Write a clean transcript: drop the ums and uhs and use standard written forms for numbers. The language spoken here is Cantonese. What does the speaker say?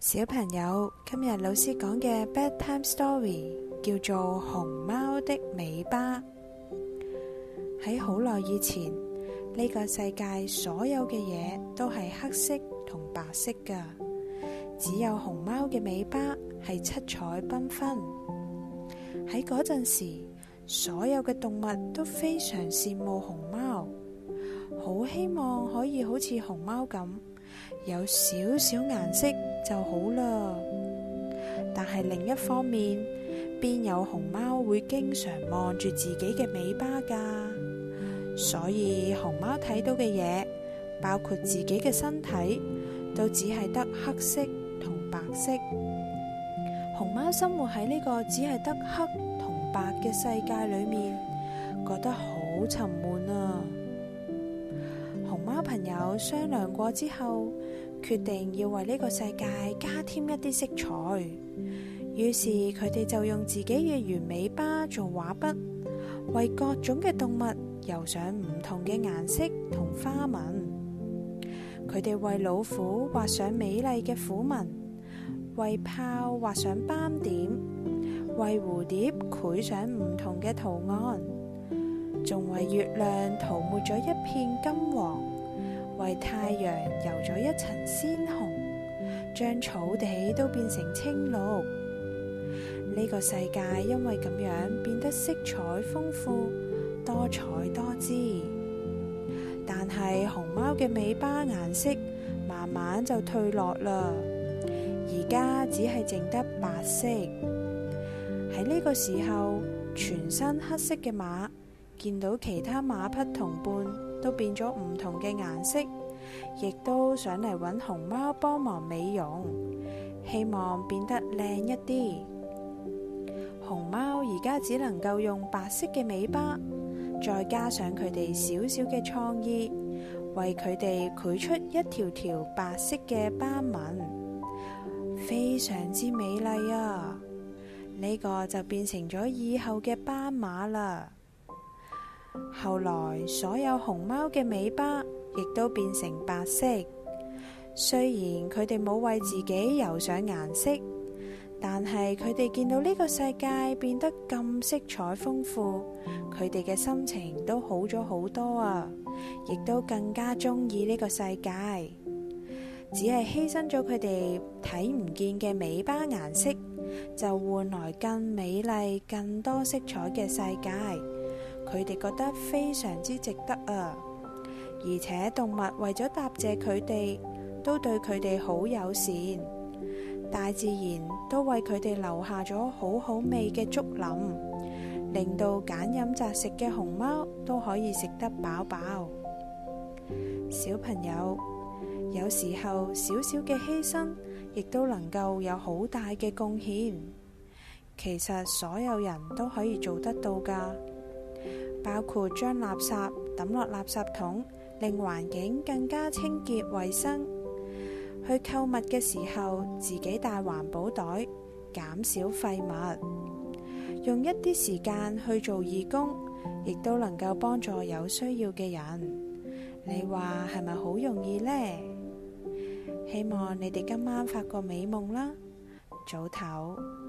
小朋友，今日老師講嘅 bedtime story 叫做《熊貓的尾巴》。喺好耐以前，呢個世界所有嘅嘢都係黑色同白色㗎，只有熊貓嘅尾巴係七彩繽紛。喺嗰陣時，所有嘅動物都非常羨慕熊貓，好希望可以好似熊貓咁有少少顏色就好啦。但係另一方面，邊有熊貓會經常望住自己嘅尾巴㗎？所以熊貓睇到嘅嘢，包括自己嘅身體，都只係得黑色同白色。熊貓生活喺呢個只係得黑同白嘅世界裏面，覺得好沉悶啊。熊貓朋友商量過之後，決定要為呢個世界加添一啲色彩。於是佢哋就用自己嘅圓尾巴做畫筆，為各種嘅動物油上唔同嘅顏色同花紋。佢哋為老虎畫上美麗嘅虎紋，為豹畫上斑點，為蝴蝶繪上唔同嘅圖案，仲為月亮塗抹咗一片金黃，為太陽油咗一層鮮紅，將草地都變成青綠。呢個世界因為咁樣變得色彩豐富，多彩多姿。但係熊貓嘅尾巴顏色慢慢就退落啦，而家只係淨得白色。喺呢個時候，全身黑色嘅馬見到其他馬匹同伴都變咗唔同嘅顏色，亦都想嚟揾熊貓幫忙美容，希望變得靚一啲。熊貓而家只能夠用白色嘅尾巴，再加上佢哋少少嘅創意，為佢哋繪出一條條白色嘅斑紋，非常之美麗啊！呢個就變成咗以後嘅斑馬啦。後來所有熊貓嘅尾巴亦都變成白色，雖然佢哋冇為自己油上顏色，但係佢哋見到呢個世界變得咁色彩豐富，佢哋嘅心情都好咗好多啊，亦都更加鍾意呢個世界。只係犧牲咗佢哋睇唔見嘅尾巴顏色，就換來更美麗、更多色彩嘅世界。佢哋覺得非常之值得啊！而且動物為咗答謝佢哋，都對佢哋好友善。大自然都為佢哋留下咗好好味嘅竹林，令到揀飲擇食嘅熊貓都可以食得飽飽。小朋友，有時候小小嘅犧牲亦都能夠有好大嘅貢獻。其實所有人都可以做得到㗎，包括將垃圾抌落垃圾桶，令環境更加清潔衛生。去購物嘅時候，自己帶環保袋，減少廢物。用一啲時間去做義工，亦都能夠幫助有需要嘅人。你話係咪好容易呢？希望你哋今晚發個美夢啦，早唞。